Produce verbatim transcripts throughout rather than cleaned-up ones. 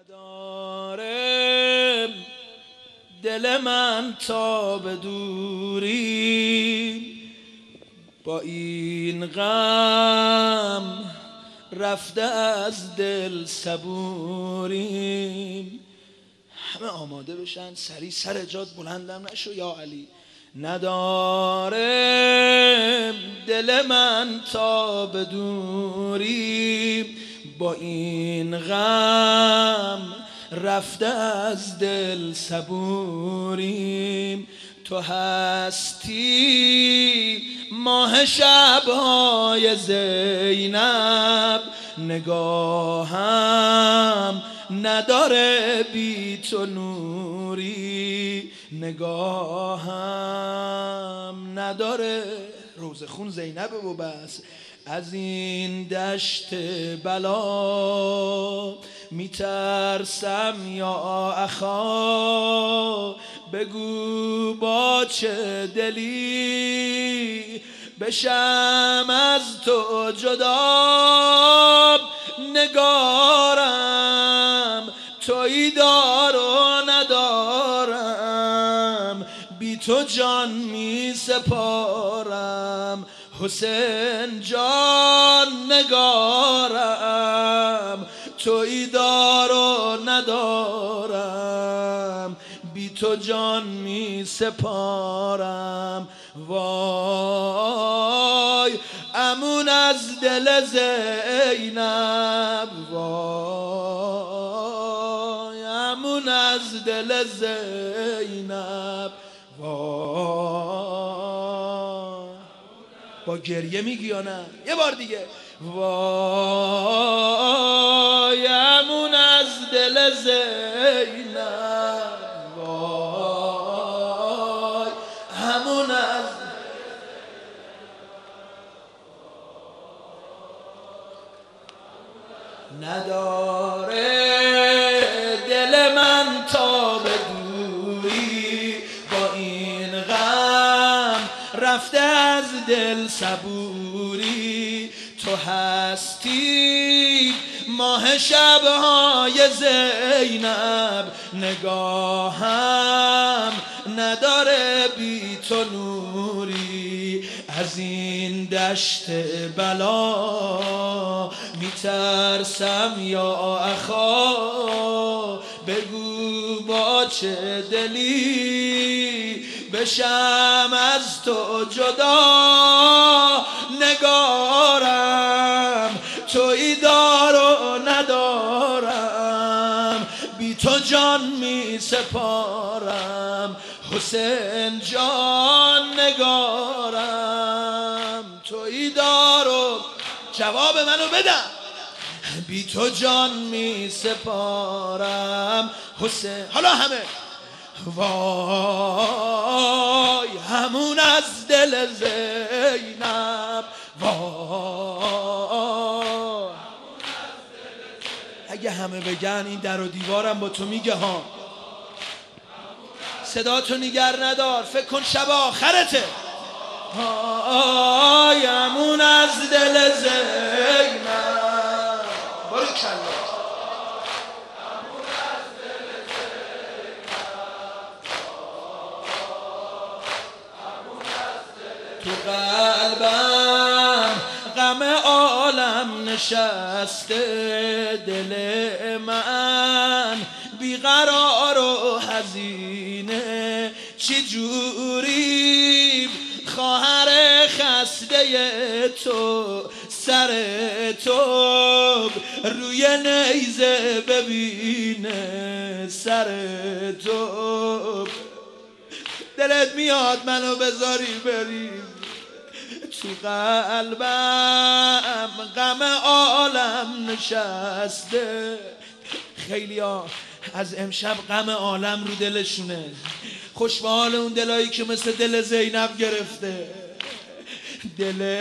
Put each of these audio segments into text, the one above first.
نداره دل من تا به دوری با این غم رفته از دل صبوریم. همه آماده بشن، سری سر جات بلندم نشو یا علی. نداره دل من تا به دوری با این غم رفته از دل صبوریم. تو هستی ماه شب‌های زینب، نگاهم نداره بی تو نوری، نگاهم نداره. روز خون زینب و بس. از این دشت بلا میترسم یا اخا، بگو با چه دلی بشم از تو جدا. نگارم تویی دار و ندارم، بی تو جان می سپارم. حسین جان نگارم تویی دار و ندارم، بی تو جان می سپارم. وای امون از دل زینب، وای امون از دل زینب. وای با گریه میگی یا نه؟ یه بار دیگه. وای امون از دل زینب، وای همون از نداره دل من تا به دوری با این غم رفته از دل صبوری. تو هستی ماه شب‌های زینب، نگاهم نداره بی تو نوری. از این دشت بلا میترسم یا اخا، بگو با چه دلی بشم از تو جدا. نگارم تویی دار و ندارم، بی تو جان می سپارم. حسین جان نگارم تویی دار و جواب منو بدم، بی تو جان می سپارم. حسین حالا همه وای همون از دل زینب، وای اگه همه بگن این در و دیوارم با تو میگه ها. صدا تو نگر ندار، فکر کن شب آخرته. وای همون از دل زینب، باریکالله. تو قلبم غم عالم نشسته، دل من بیقرار و حزینه. چی جوری خواهر خسته تو سر تو روی نیزه ببینه، سر تو دلت میاد منو بذاری بریم. تو قلبم غم عالم نشسته. خیلی ها از امشب غم عالم رو دلشونه. خوش به حال اون دلایی که مثل دل زینب گرفته. دل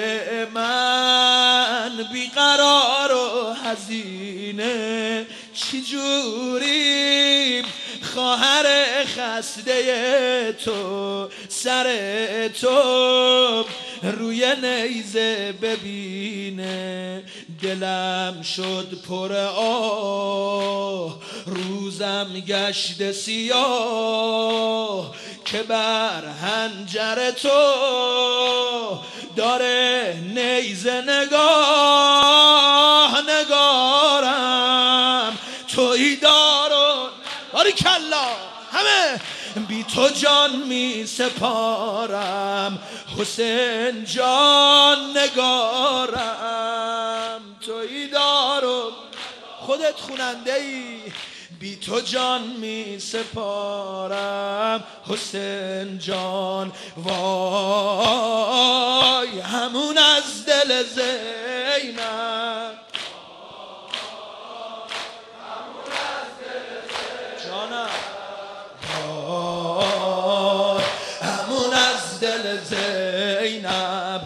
من بیقرار و حزینه. چی جوری خواهر خسته تو سر تو روی نیزه ببینه. دلم شد پر آه روزم گشت سیاه که بر حنجر تو داره نیزه نگاه نگارم تویی دارون باریکلا همه بی تو جان می سپارم حسین جان نگارم تویی دارون خودت خوننده ای بی تو جان می سپارم حسین جان وای همون از دل زینب جانم وای همون از دل زینب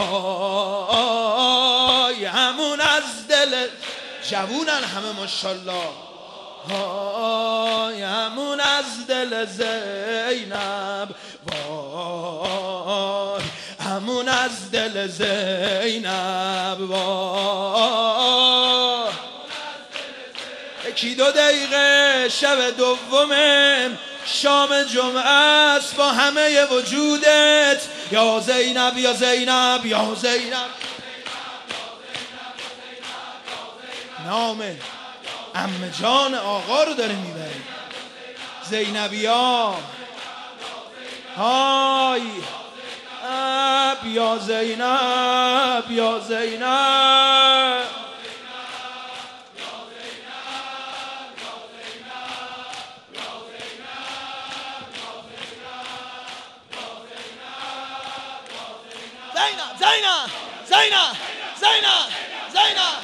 وای همون از دل جوونن همه ماشاءالله وای همون از دل زینب وای همون از دل زینب وای یکی دو دقیقه شب دومه شام جمعه است با همه وجودت یا زینب یا زینب یا زینب نام عمه جان آقا رو داره میبره زینبیا های اب یا زینب یا زینب زینب زینب زینب زینب زینب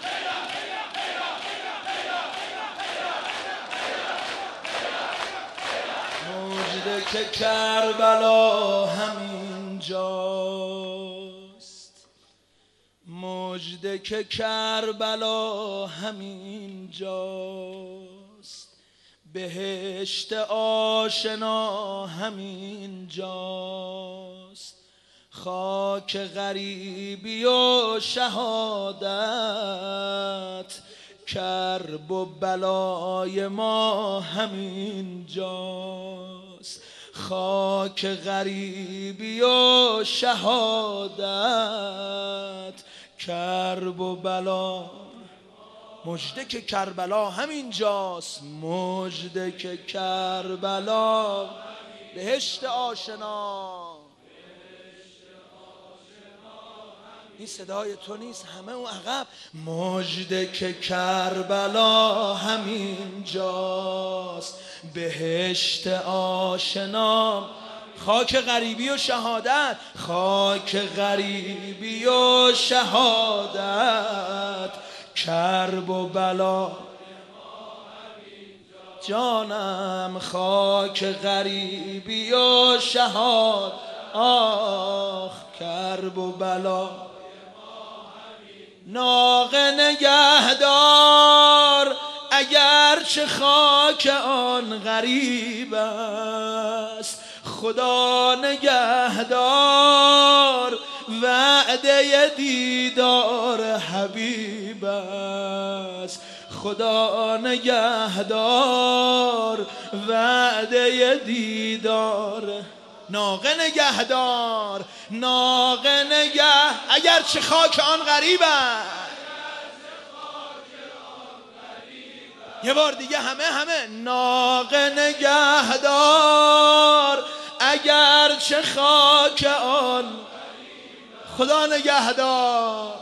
مجده که کربلا همین جاست مجده که کربلا همین جاست بهشت آشنا همین جاست خاک غریبی و شهادت کرب و بلای ما همین جاست خاک غریبی و شهادت کرب و بلا مجده که کربلا همین جاست مجده که کربلا بهشت آشنا این صدای تو نیست همه اون عقب مجده که کربلا همین جاست بهشت آشنا خاک غریبی و شهادت خاک غریبی و شهادت کرب و بلا جانم خاک غریبی و شهادت آخ کرب و بلا ناقه نگهدار اگرچه خاک آن غریب است خدا نگهدار وعده دیدار حبیب است خدا نگهدار وعده دیدار ناقه نگهدار ناقه نگه اگرچه خاک آن غریب است یه بار دیگه همه همه ناقه نگهدار اگرچه خاک آن خدا نگهدار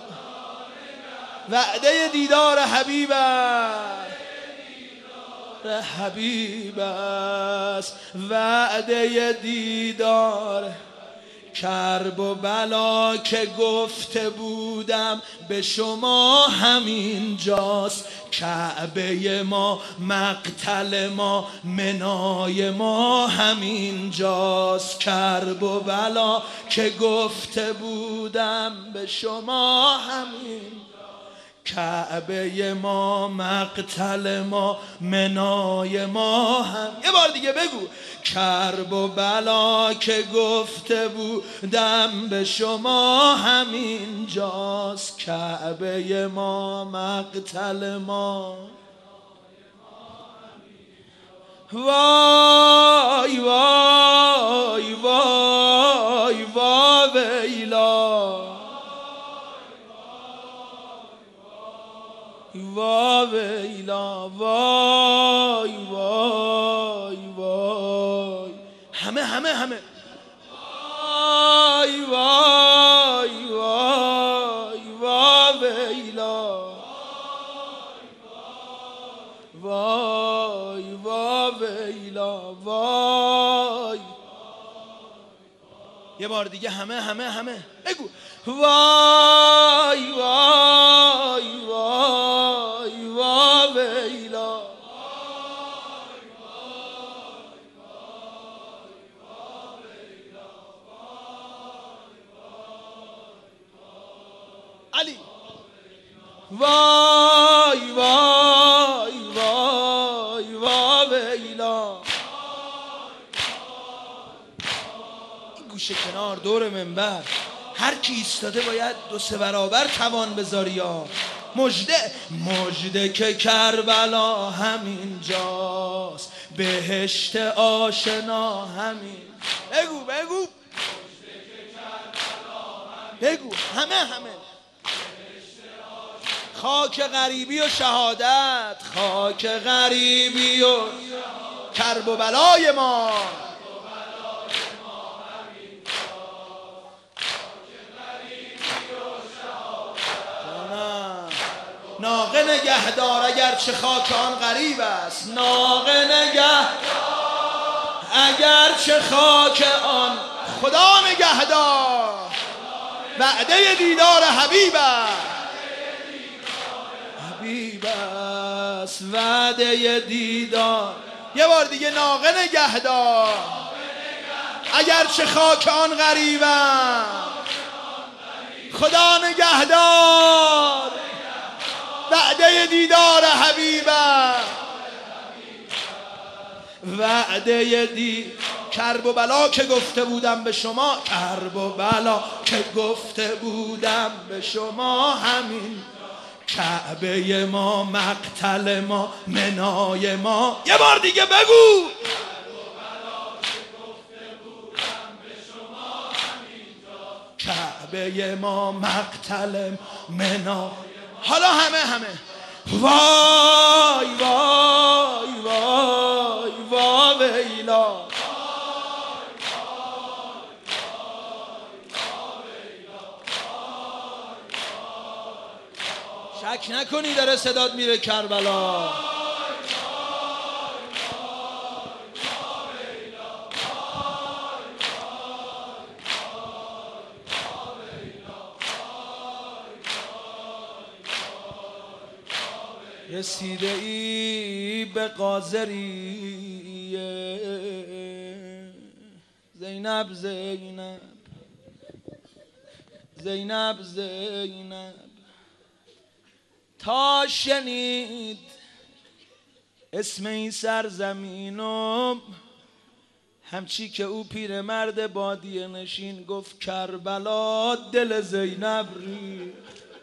وعده دیدار حبیب است حبیب است وعده دیدار کرب و بلا که گفته بودم به شما همین جاست کعبه ما مقتل ما منای ما همین جاست کرب و بلا که گفته بودم به شما همین کعبه ما مقتل ما منای ما هم یه بار دیگه بگو کرب و بلا که گفته بودم به شما همین جاست کعبه ما مقتل ما وای وای وای وای ویلا وای ویلا وای وای وای همه همه همه وای وای وای وای ویلا وای وای ویلا وای. یه بار دیگه همه همه همه بگو وای وای وای وای ویلا علی وای وای وای وای ویلا. این گوشه کنار دور منبر هر کی ایستاده باید دو سه برابر توان بذاری. یا مژده مژده که کربلا همین جاست، بهشت آشنا همین. بگو بگو بگو همه همه خاک غریبی و شهادت، خاک غریبی و کرب و بلای ما. ناقه نگهدار اگر چه خاک آن غریب است، ناقه نگهدار اگر چه خاک آن. خدا نگهدار وعده دیدار حبیب است، حبیب است وعده دیدار. یه بار دیگه ناقه نگهدار اگر چه خاک آن غریب است، خدا نگهدار وعده دیدار حبیب است، وعده دی کرب و بلا که گفته بودم به شما، کرب و بلا که گفته بودم به شما همین. کعبه ما، مقتل ما، منای ما. یه بار دیگه بگو کعبه ما، مقتل منا. حالا همه همه وای وای وای وای ویلا. شک نکنی داره صدات میره کربلا. رسیده ای به قاضری زینب زینب زینب زینب. تا شنید اسم این سرزمینم، همچی که او پیرمرد بادیه نشین گفت کربلا دل زینب ریخت.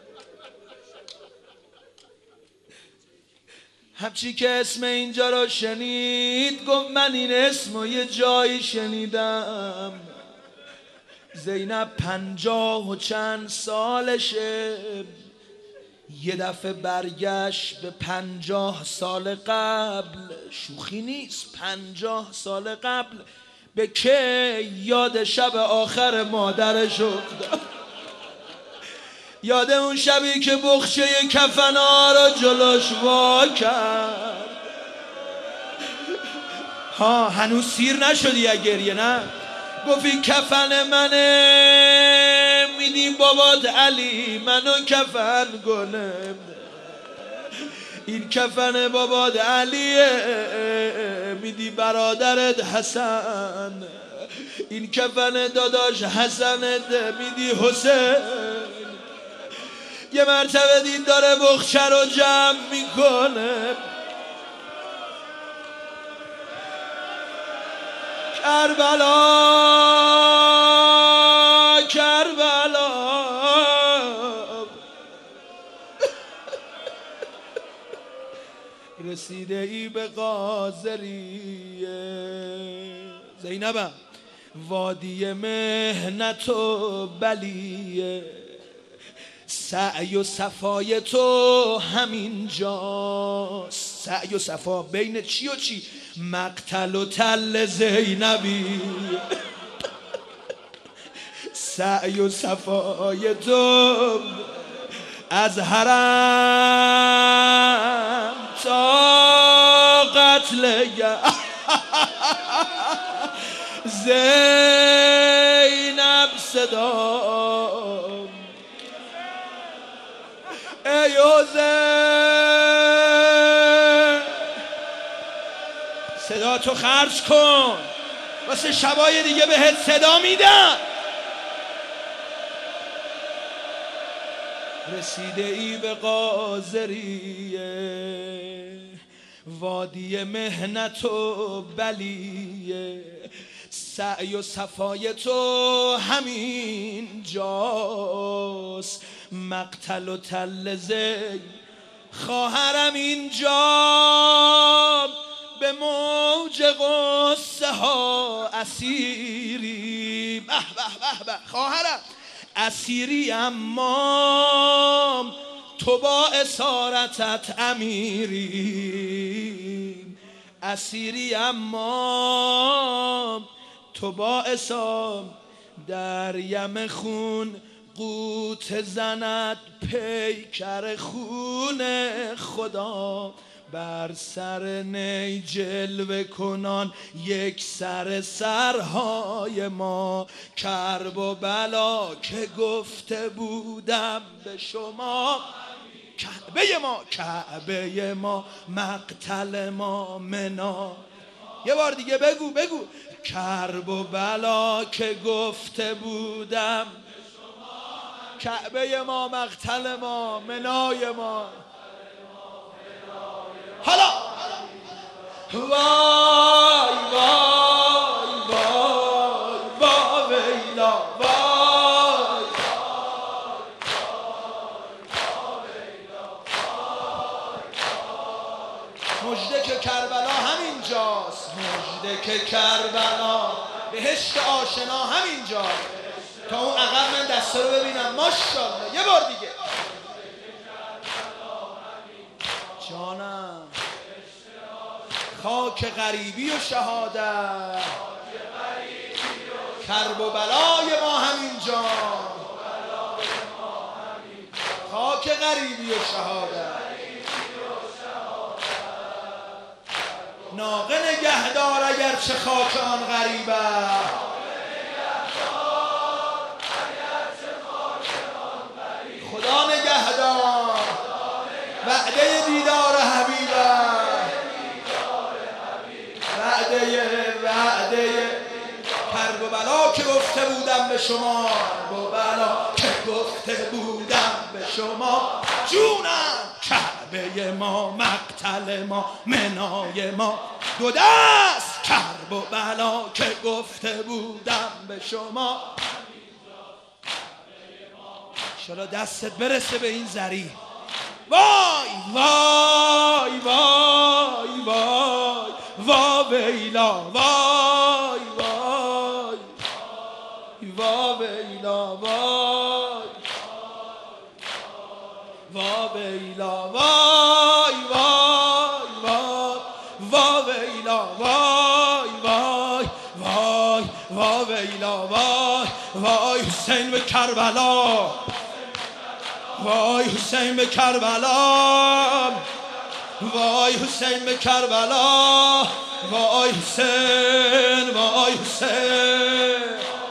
همچی که اسم اینجا رو شنید گفت من این اسم رو یه جایی شنیدم. زینب پنجاه و چند سالشه، یه دفعه برگشت به پنجاه سال قبل. شوخی نیست، پنجاه سال قبل. به که یاد شب آخر مادرش افتاد، یاد اون شبی که بخچه کفنا رو جلوش وا کرد. ها هنوز سیر نشدی یا گریه؟ نه. گفتی کفن منه میدی بابات علی منو کفن کنه. این کفن بابات علیه میدی برادرت حسن. این کفن داداش حسنت میدی حسین. یه مرتبه دید داره بخچه رو جمع میکنه. کربلا کربلا رسیده ای به قاضریه. زینبم وادی مهنت و بلیه، سعی و صفای تو همین جاست. سعی و صفا بین چی و چی؟ مقتل و تل زینبی. سعی و صفای تو از حرم تا قتل زینب صدا ای حسین، صدا تو خرج کن واسه شبای دیگه بهت صدا میدم. رسیده ای به قاضریه، وادی مهنت و بلیه، سعی و صفای تو همین جاست. مقتل و تل زی خواهرم اینجا، به موج غصه ها اسیری. به به به به خواهرم اسیری، اما تو با اسارتت امیری. اسیری اما تو با اسار در یم خون قوت زند پیکر خون خدا. بر سر نی جلوه کنان یک سر سرهای ما، کرب و بلا که گفته بودم به شما. کعبه ما کعبه ما مقتل ما منا. یه بار دیگه بگو بگو کرب و بلا که گفته بودم، کعبه ما مقتل ما منای ما. حالا وای وای وای وای ویلا وای مژده که کربلا همینجاست، مژده که کربلا بهشت آشنا همینجاست. تا اون عقب من دسته رو ببینم. ماشاءالله. یه بار دیگه جانم خاک غریبی و شهادت، کرب و بلای ما همینجا. خاک غریبی و شهادت، ناقه نگهدار اگر چه خاک آن غریبه. خدا نگهدار وعده دیدار حبیبه، وعده وعده کرب و بلا که گفته بودم به شما، کرب و بلا که گفته بودم به شما. جونم کعبه ما مقتل ما منای ما، دو دست کرب و بلا که گفته بودم به شما. انشالله دستت برسه به این زری. وای وای وای وای وای ویلا وای وای وای ویلا وای وای ویلا وای وای وای وای ویلا وای وای وای وای ویلا وای وای حسین به کربلا، وای حسین به کربلا، وای حسین به کربلا، وای حسین وای حسین.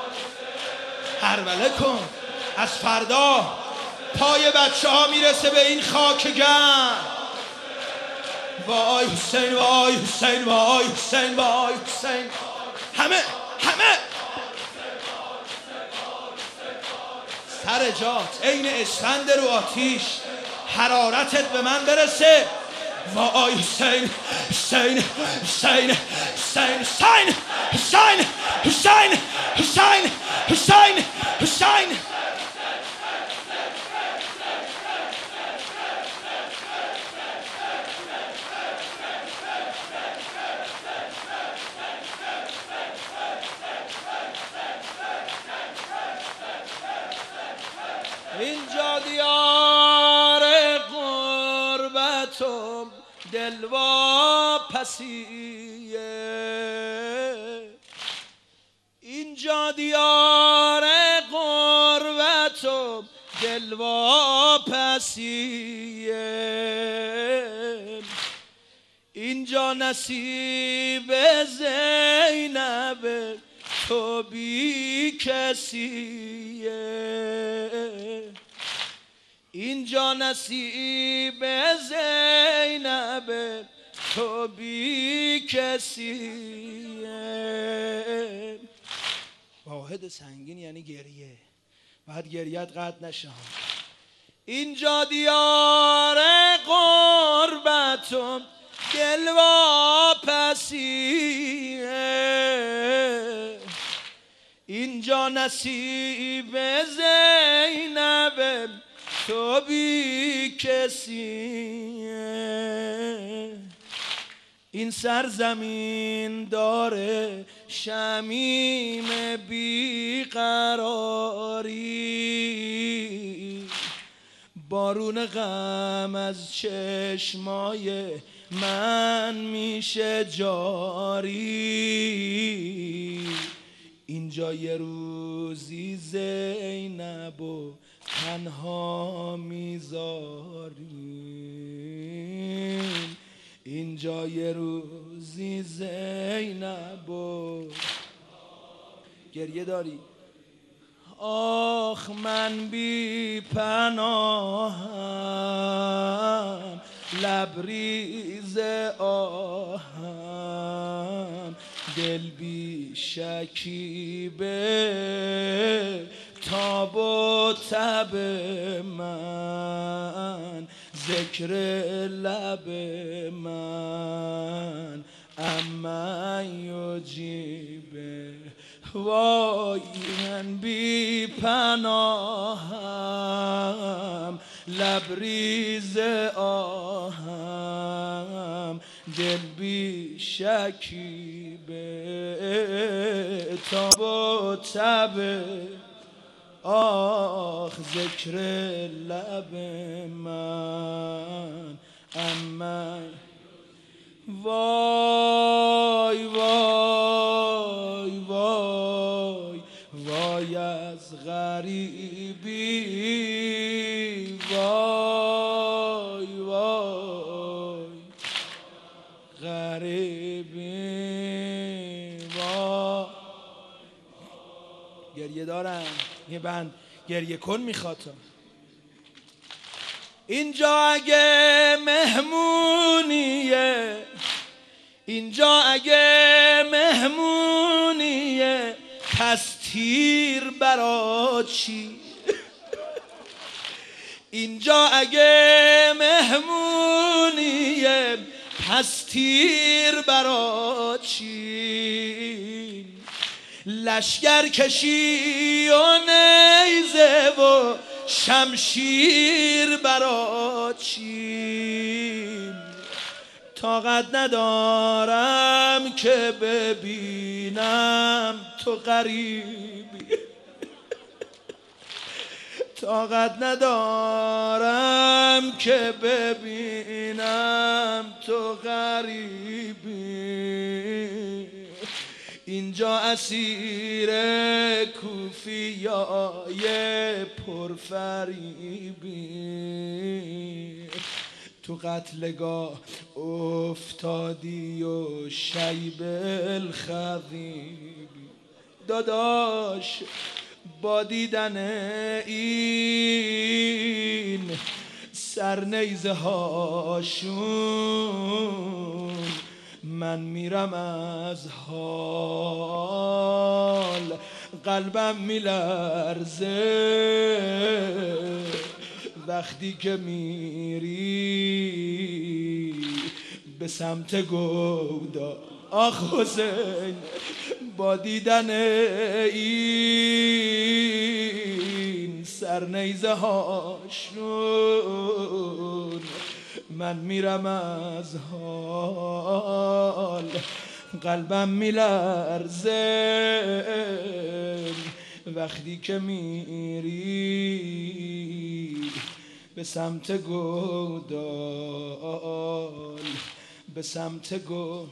هربله کن از فردا پای بچه ها میرسه به این خاک گرم. وای حسین وای حسین وای حسین وای حسین. همه همه سر جات عین اسفند رو آتیش، حرارتت به من برسه. وای حسین حسین حسین حسین حسین حسین حسین حسین حسین حسین. دلواپسیه اینجا دیار غربت و دلواپسیه اینجا نصیب زینب تو بی کسیه اینجا نصیب زینب تو بی کسیه. واحد سنگین یعنی گریه، بعد گریت قطع نشه. اینجا دیار غربت و دلواپسیه اینجا نصیب زینب تو بی کسیه این سرزمین داره شمیم بیقراری بارون غم از چشمای من میشه جاری اینجا یه روزی زینب و تنها میذاریم اینجا یه روزی زینب و گریه داری آخ من بی پناهم لبریز آهم دل بی شکیبه تاب و تب من ذکر لب من اما یجیبه وای من بی پناهم لبریز آهم دل بی شکیبه تاب و تب آخ ذکر لب من اما وای وای وای وای از غریبی وای وای غریبی وای گریه دارم یه بند گریه کن میخواد اینجا اگه مهمونیه اینجا اگه مهمونیه پس تیر برا چی اینجا اگه مهمونیه پس تیر برا چی لشگر کشی و نیزه و شمشیر برا چی طاقت ندارم که ببینم تو غریبی طاقت ندارم که ببینم تو غریبی اینجا اسیر کوفیای پرفریبی تو قتلگاه افتادی و شیب الخضیبی داداش با دیدن این سرنیزه هاشون من میرم از حال قلبم میلرزه وقتی که میری به سمت گودا آخ حسین با دیدن این سرنیزه هاشون من میرم از حال قلبم میلرزه وقتی که میری به سمت گودال، به سمت گودال.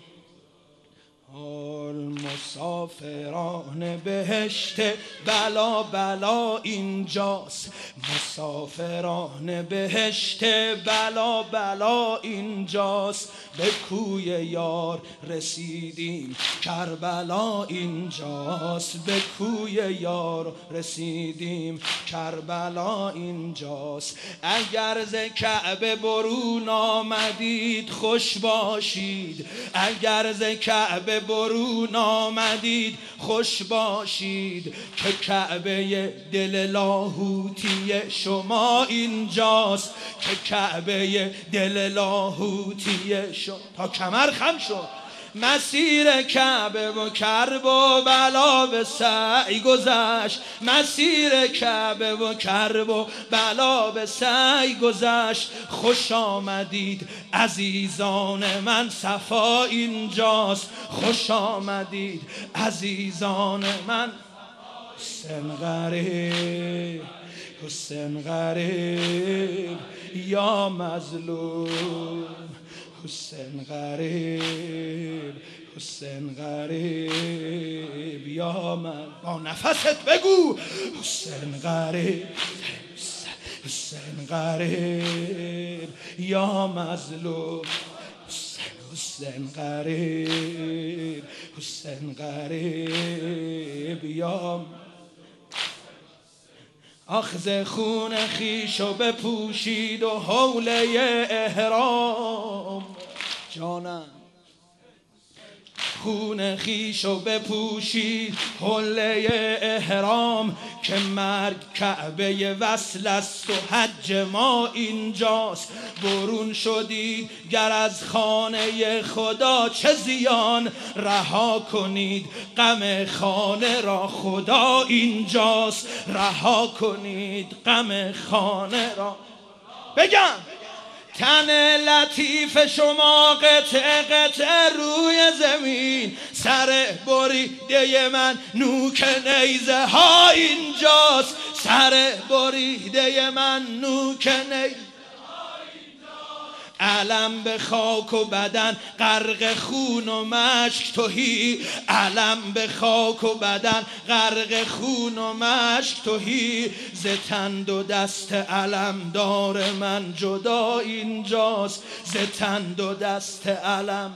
مسافران بهشت بلا بلا اینجاست، مسافران بهشت بلا بلا اینجاست. به کوی یار رسیدیم کربلا اینجاست، به کوی یار رسیدیم کربلا اینجاست. اگر ز کعبه برون آمدید خوش باشید، اگر ز کعبه برون آمدید خوش باشید، که کعبه دل لاهوتی شما اینجاست، که کعبه دل لاهوتی شما. تا کمر خم شد. مسیر کعبه و کرب و بلا به سعی گذشت، مسیر کعبه و کرب و بلا به سعی گذشت. خوش آمدید عزیزان من صفا اینجاست، خوش آمدید عزیزان من. حسین غریب حسین غریب یا مظلوم، حسین غریب حسین غریب یا من. با نفست بگو حسین غریب حسین غریب یا مظلوم، حسین غریب حسین غریب یا. آخذ خون خیشو بپوشید و حوله احرام، جانم خون خیشو بپوشید حوله احرام، که مرگ کعبه وصل است و حج ما اینجاست. برون شدید گر از خانه خدا چه زیان، رها کنید غم خانه را خدا اینجاست، رها کنید غم خانه را. بگم تن لطیف شما قطع قطع روی زمین، سر بریده من نوک نیزه ها اینجاست، سر بریده من نوک نیزه. علم به خاک و بدن غرق خون و مشک تهی، علم به خاک و بدن غرق خون و مشک تهی. ز تن دو دست علم دار من جدا اینجاست، ز تن دو دست علم.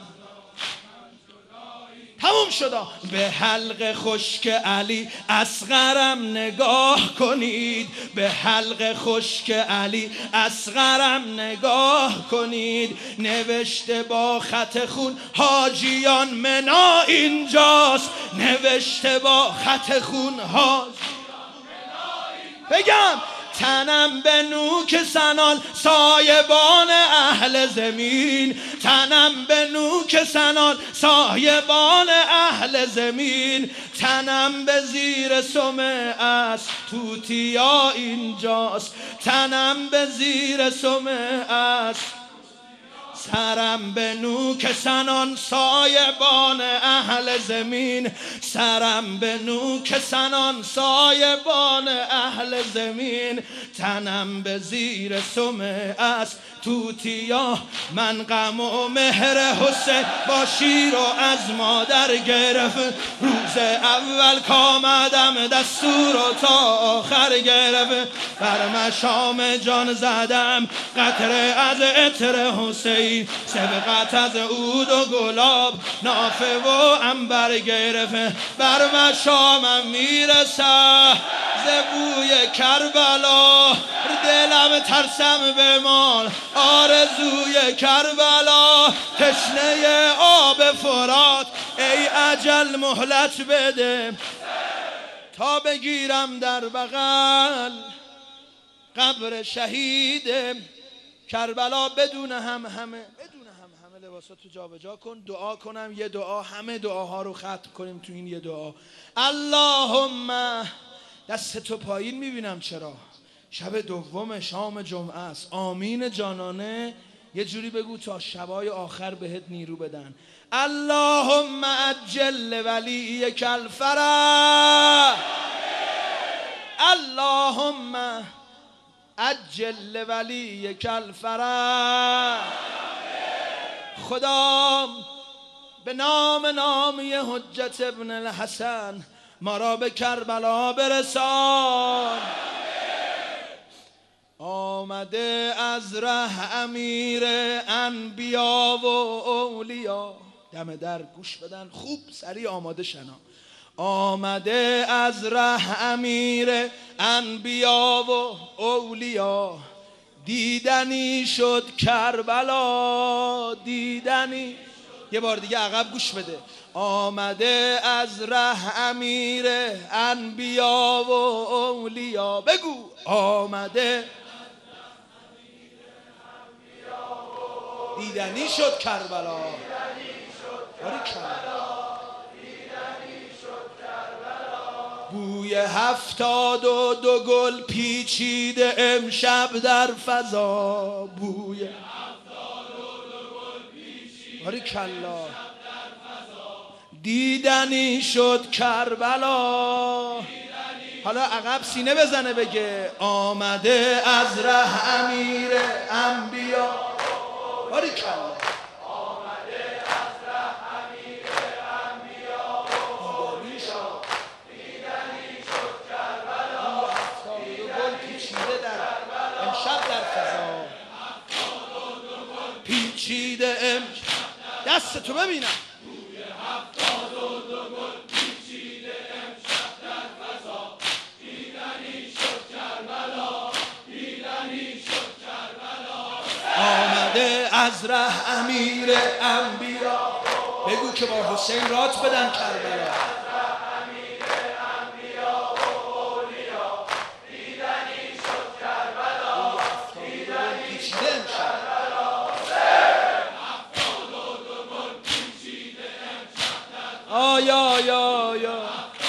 تموم شدا. به حلق خشک علی اصغرم نگاه کنید، به حلق خشک علی اصغرم نگاه کنید. نوشته با خط خون حاجیان منا اینجاست، نوشته با خط خون حاجیان. بگم تنم به نوک سنان سایبان اهل زمین، تنم به نوک سنان سایبان اهل زمین. تنم به زیر سم است توتیا اینجاست، تنم به زیر سم است. سرم به نوک سنان سایبان اهل زمین، سرم به نوک سنان سایبان اهل زمین. تنم به زیر سم است توتیا. من غم و مهر حسین با شیر و از مادر گرفت، روز اول کامدم دستور و تا آخر گرفت. بر مشام جان زدم قطره از عطر حسین، سبقت از عود و گلاب نافه و عنبر گرفت. بر مشامم میرسه ز بوی کربلا، دلم ترسم بمان آرزوی کربلا. تشنه آب فرات ای اجل مهلت بده، تا بگیرم در بغل قبر شهید کربلا. بدون هم همه بدون هم همه لباساتو جا به جا کن، دعا کنم یه دعا، همه دعاها رو ختم کنیم تو این یه دعا. اللهم، دست تو پایین میبینم چرا شب دوم شام جمعه است. آمین جانانه یه جوری بگو تا شبای آخر بهت نیرو بدن. اللهم عجل ولیک الفرج، اللهم عجل ولی کل فرج. خدا به نام نامی حجت ابن الحسن ما را به کربلا برسان. آمده از ره امیر انبیا و اولیا. دم در گوش بدن خوب سریع آماده شنا. آمده از ره امیر انبیا و اولیا. دیدنی شد کربلا دیدنی. یه بار دیگه عقب گوش بده. آمده از ره امیر انبیا و اولیا. بگو آمده دیدنی شد کربلا. بوی هفتاد و دو گل پیچیده امشب در فضا. بوی هفتاد و دو گل پیچیده کلا دیدنی شد کربلا. حالا عقب سینه بزنه بگه آمده از ره امیر انبیا. باری کلا آمده از ره امیر انبیا. دیدنی شد دیدنی شد کربلا. هفتاد و دو گل پیچیده در امشب در فضا. هفتاد و دو گل پیچیده امشب. دست تو ببینم. بوی هفتاد و دو گل پیچیده امشب در فضا. دیدنی شد کربلا دیدنی شد کربلا. آمده از ره امیر انبیا. بگو که با حسین رات بدن کربلا. آیا یا یا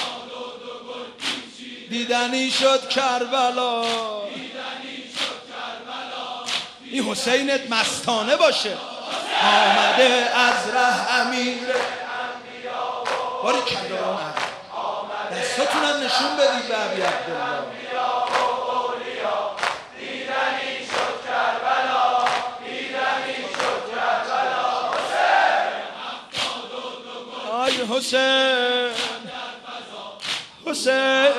دیدنی شد کربلا. این حسینت مستانه باشه. آمده از ره امیر. باری کلا آمد. دستاتونم نشون بدید به ابی عبدالله. دیدنی شد کربلا دیدنی شد کربلا. آی حسین حسین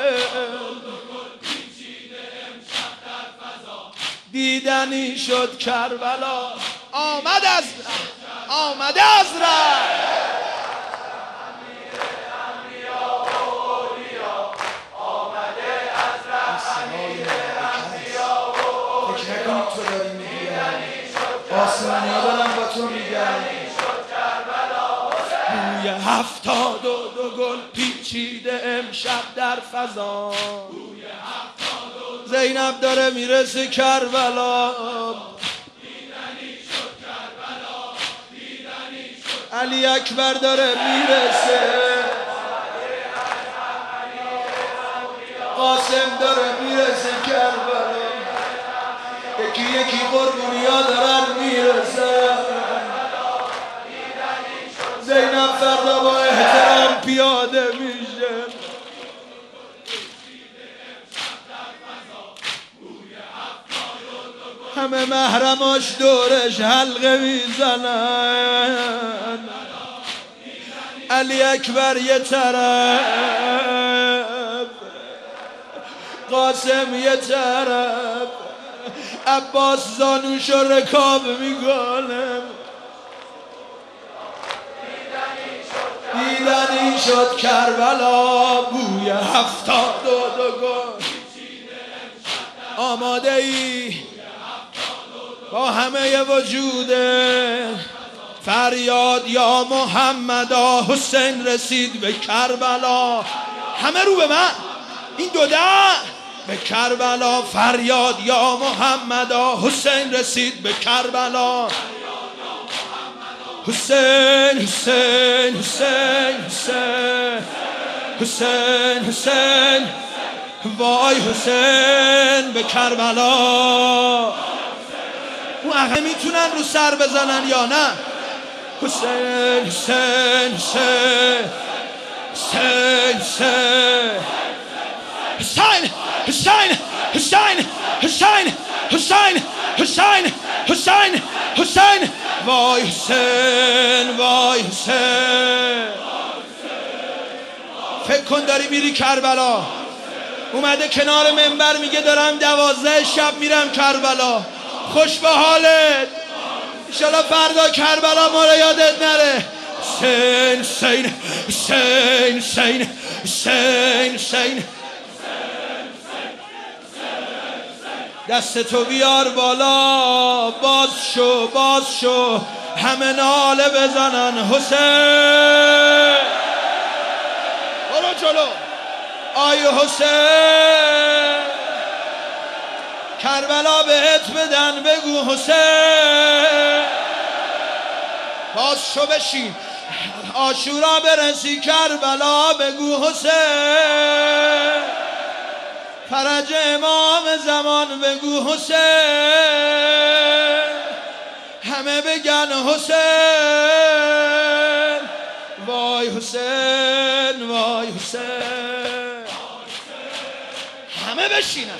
دیدنی شد کربلا. آمد از آمده از ره فکر نکنید تو داری میگی آسمانی ها دارم با تو میگم. بوی هفتاد و دو گل پیچیده امشب در فضا. زینب داره میرسه کربلا. علی اکبر داره میرسه. قاسم داره میرسه کربلا. یکی یکی قربونی ها دارن میرسه. زینب فردا با احترام پیاده میشه. همه محرماش دورش حلقه میزنن. علی اکبر یه طرف قاسم یه طرف. عباس زانوشو رکاب میکنه. دیدنی شد کربلا. بوی هفتاد و دو گل. آماده ای با همه وجوده فریاد یا محمدا. حسین رسید به کربلا. همه رو به من. این دو ده به کربلا. فریاد یا محمدا. حسین رسید به کربلا. حسین حسین حسین حسین حسین حسین وای حسین به کربلا. اون اقه میتونن رو سر بزنن یا نه؟ حسین حسین حسین حسین حسین حسین حسین حسین حسین حسین حسین حسین حسین وای حسین وای حسین. فکر کن داری میری کربلا، اومده کنار منبر میگه دارم دوازده شب میرم کربلا. خوش به حالت، انشالله فردا کربلا ما رو یادت نره. حسین حسین حسین حسین حسین حسین. دست تو بیار بالا، باز شو باز شو، همه ناله بزنن حسین. برو جلو آی حسین، کربلا بهت بدن بگو حسین. باز شو بشین، عاشورا برسی کربلا بگو حسین. فرج امام زمان بگو حسین، همه بگن حسین. وای حسین وای حسین، همه بشینن.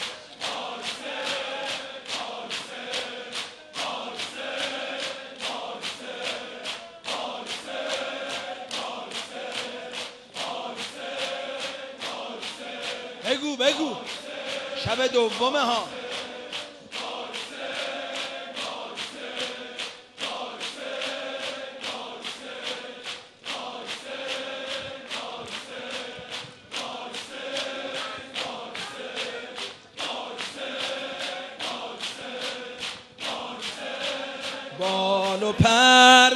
بگو بگو، شب دومه ها. بال و پر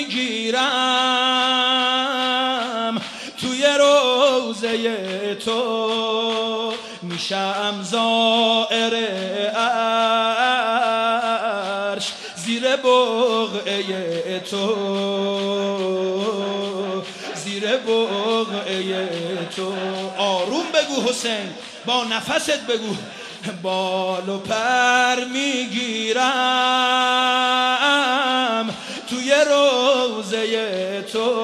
میگیرم توی روضه تو، میشم زائر عرش زیر بقعه تو، زیر بقعه تو. آروم بگو حسین، با نفست بگو. بال و پر میگیرم توی روضه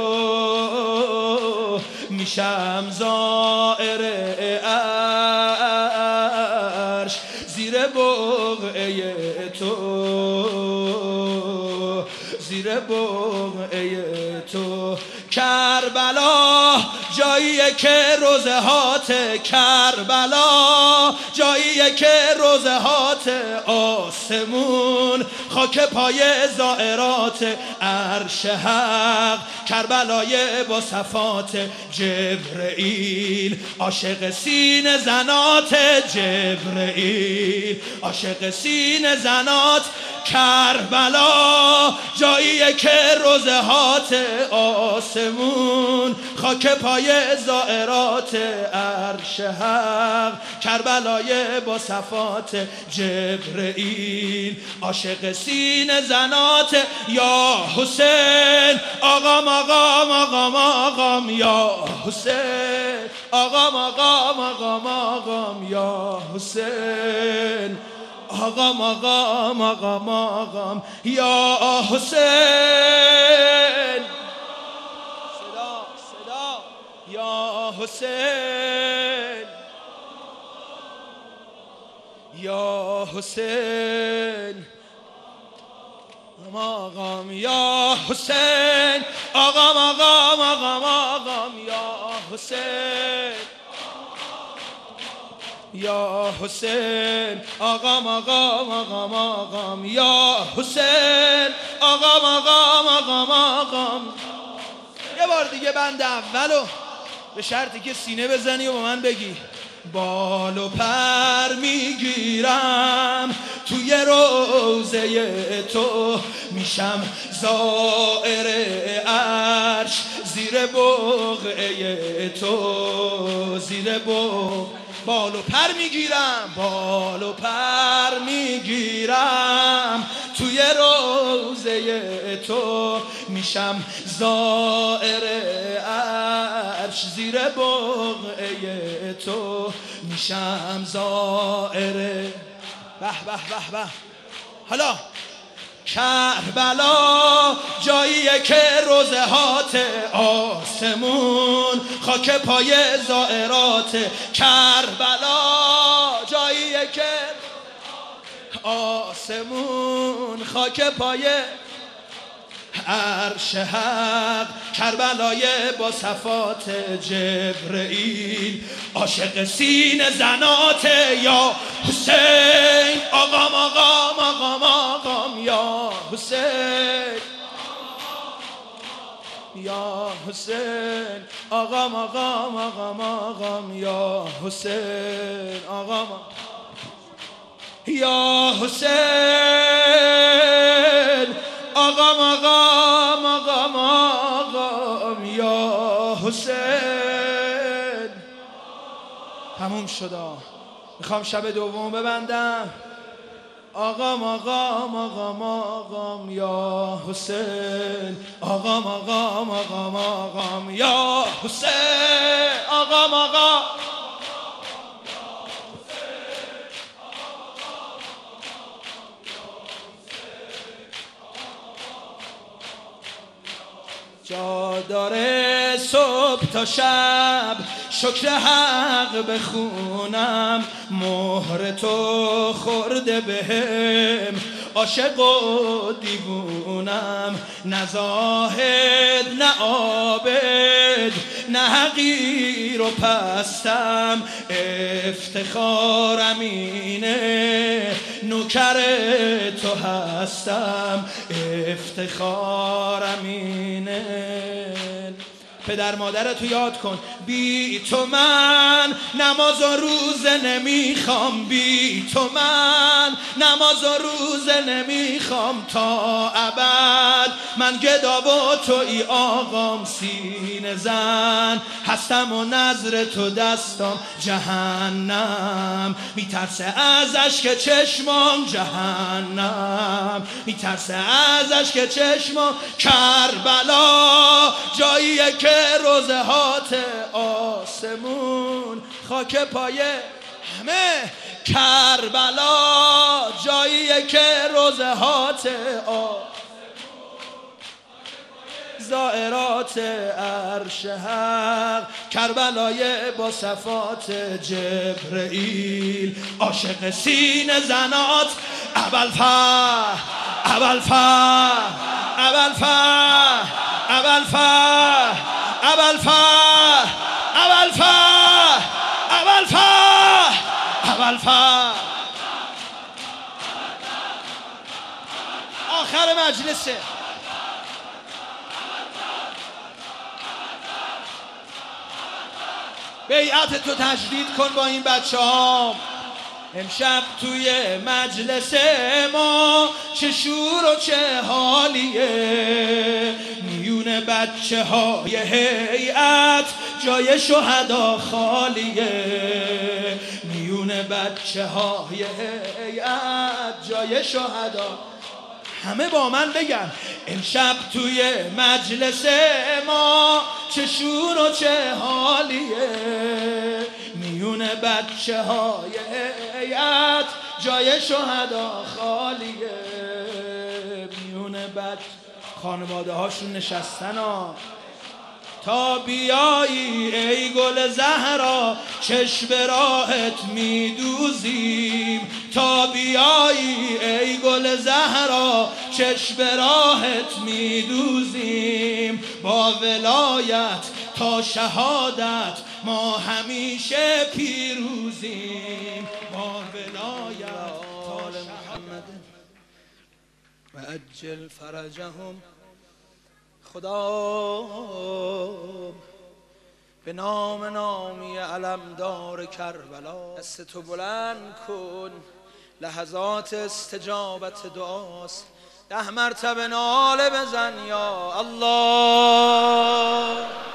تو، میشم زائر عرش زیر بقعه تو، زیر بقعه تو. کربلا جاییه که روزه هات، کربلا جاییه که روزه هات، آسمون خاک پای زائرات عرش حق، کربلای با صفات. جبرئیل عاشق سینه زنات، جبرئیل عاشق سینه زنات. کربلا جاییه که روزه هات، آسمون خاک پای زائرات عرش حق، کربلای با صفات. جبرئیل عاشق سینه زنات. یا حسین آقام آقام آقام آقام، یا حسین آقام آقام آقام آقام، یا حسین آقام آقام آقام آقام، یا حسین. صدا صدا، یا حسین یا حسین آقام، یا حسین آقام آقام آقام آقام، یا حسین یا حسین آقام آقام آقام آقام، یا حسین آقام آقام آقام آقام. یه بار دیگه بند اولو به شرطی که سینه بزنی و با من بگی. بال و پر میگیرم توی روضه تو، میشم زائر عرش زیر بقعه تو، زیر بقعه. بال و پر میگیرم، بال و پر میگیرم توی روضه تو، میشم زائر عرش زیر بقعه تو، میشم زائر. به به به به. حالا کربلا جاییه که روزه هات، آسمون خاک پای زائرات. کربلا جاییه که آسمون خاک پایه عرش حق کربلای با صفات جبرئیل عاشق سینه زنات یا حسین آقام آقام آقام آقام یا حسین یا حسین آقام آقام آقام آقام یا حسین آقام یا حسین آقام آقام آقام آقام یا حسین. تموم شد. میخوام شب دوم ببندم. آقام آقام آقام آقام یا حسین آقام آقام آقام آقام یا حسین آقام آقام جا داره صبح تا شب شکر حق بخونم مهر تو خورده بهم عاشق و دیوونم نه زاهد نه عابد نه حقیر و پستم افتخارم اینه نوکر تو هستم افتخارم اینه. پدر مادرتو یاد کن بی تو من نماز و روزه نمیخوام بی تو من نماز و روزه نمیخوام تا ابد من گدا و توی آقام سینه زن هستم و نظر تو دستام جهنم میترسه ازش که چشمام جهنم میترسه ازش که چشمام کربلا جاییه که روزهات آسمون خاک پایه همه کربلا جاییه که روزهات آسمون زائرات عرش حق کربلای با صفات جبرئیل عاشق سینه زنات ابوالفضل ابوالفضل ابوالفضل ابوالفضل ابوالفضل ابوالفضل ابوالفضل ابوالفضل آخر مجلسه. بیعت تو تجدید کن با این بچه ها. امشب توی مجلس ما چه شور و چه حالیه میون بچه های هیئت جای شهدا خالیه میون بچه های هیئت جای شهدا. همه با من بگن امشب توی مجلس ما چه شور و چه حالیه میون بچه های هیئت جای شهدا خالیه میون بچه خانواده هاشون نشستن ها. تا بیایی ای گل زهرا چشم راهت میدوزیم تا بیایی ای گل زهرا چشم راهت میدوزیم با ولایت تا شهادت ما همیشه پیروزیم با ولایت تا محمد و عجل فرجهم. خدا به نام نامی علمدار کربلا دست تو بلند کن لحظات استجابت دعاست ده مرتبه ناله بزن یا الله.